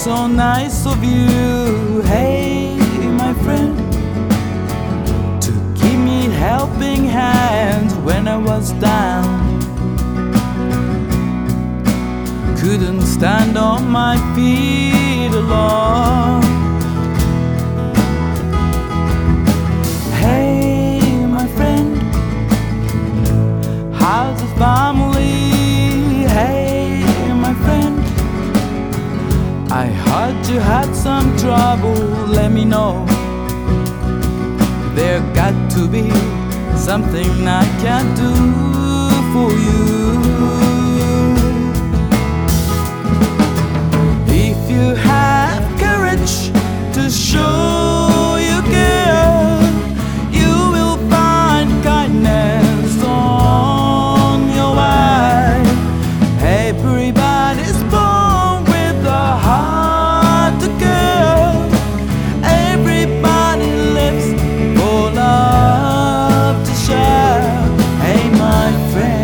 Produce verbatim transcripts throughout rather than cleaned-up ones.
so nice of you. Hey, my friend, to give me helping hand when I was down. Couldn't stand on my feet alone. Hey, my friend, how's the family? Hey, my friend, I heard you had some trouble. Let me know. There got to be something I can do for you. If you have courage to show you care, you will find kindness on your way. Everybody's born with a heart to give. Everybody lives for love to share. Hey, my friend,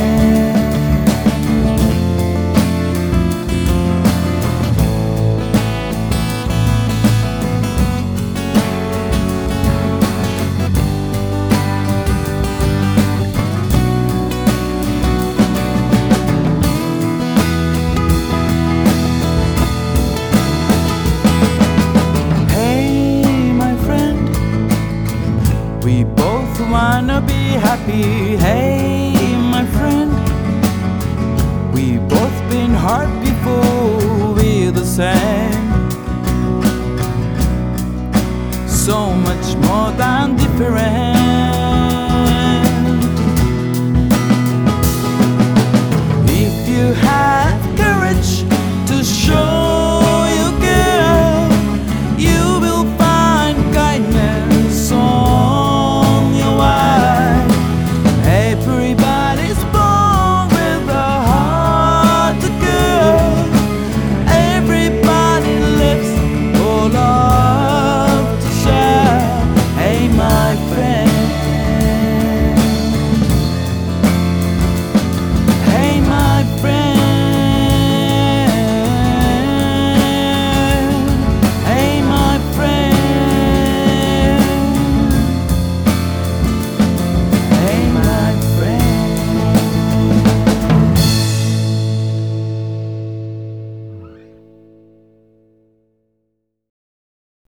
we both wanna be happy. Hey, my friend, we both been hurt before, we're the same. So much more than different.